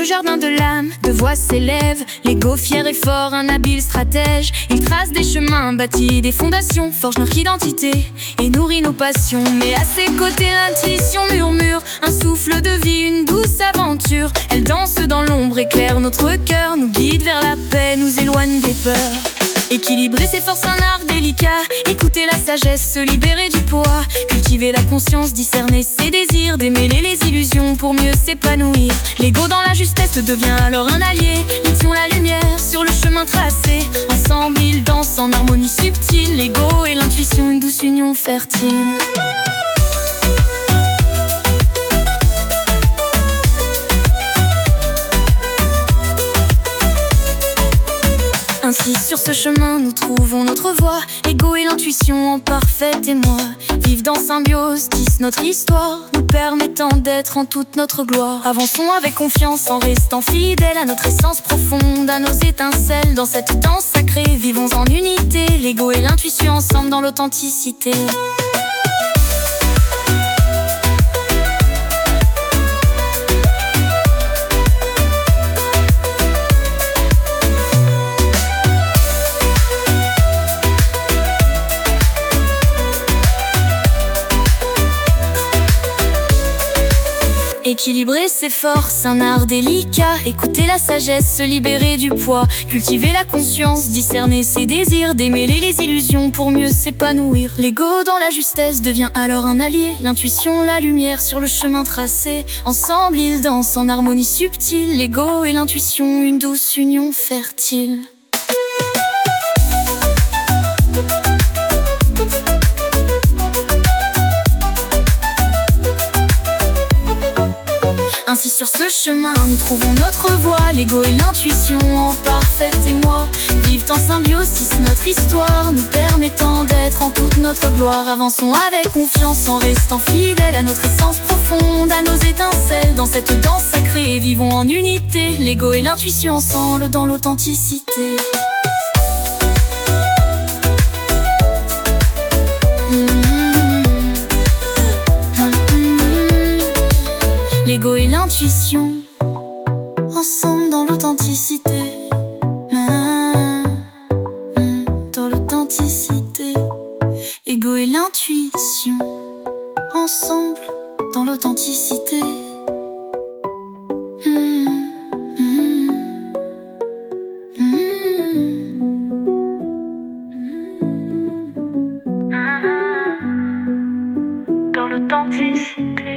jardin de l'âme, deux voix s'élèvent. L'ego fier et fort, un habile stratège. Il trace des chemins, bâtit des fondations, forge notre identité et nourrit nos passions. Mais à ses côtés l'intuition murmure, un souffle de vie, une douce aventure. Elle danse dans l'ombre, éclaire notre cœur, nous guide vers la paix, nous éloigne des peurs. Équilibrer ses forces, un art délicat. Écouter la sagesse, se libérer du poids. Cultiver la conscience, discerner ses désirs. Démêler les illusions pour mieux s'épanouir. L'ego dans la justesse devient alors un allié. Ils ont la lumière sur le chemin tracé. Ensemble ils dansent en harmonie subtile. L'ego et l'intuition, une douce union fertile. Ainsi sur ce chemin nous trouvons notre voie. L'ego et l'intuition en parfait émoi vivent dans symbiose, tissent notre histoire, nous permettant d'être en toute notre gloire. Avançons avec confiance en restant fidèles à notre essence profonde, à nos étincelles dans cette danse sacrée. Vivons en unité, l'ego et l'intuition ensemble dans l'authenticité. Équilibrer ses forces, un art délicat. Écouter la sagesse, se libérer du poids. Cultiver la conscience, discerner ses désirs. Démêler les illusions pour mieux s'épanouir. L'ego dans la justesse devient alors un allié. L'intuition, la lumière sur le chemin tracé. Ensemble ils dansent en harmonie subtile. L'ego et l'intuition, une douce union fertile. Ainsi sur ce chemin nous trouvons notre voie. L'ego et l'intuition en parfait émoi vivent en symbiose, tissent notre histoire, nous permettant d'être en toute notre gloire. Avançons avec confiance en restant fidèles à notre essence profonde, à nos étincelles dans cette danse sacrée. Vivons en unité, l'ego et l'intuition ensemble dans l'authenticité. L'ego et l'intuition, ensemble dans l'authenticité. Dans l'authenticité. L'ego et l'intuition, ensemble dans l'authenticité. Dans l'authenticité.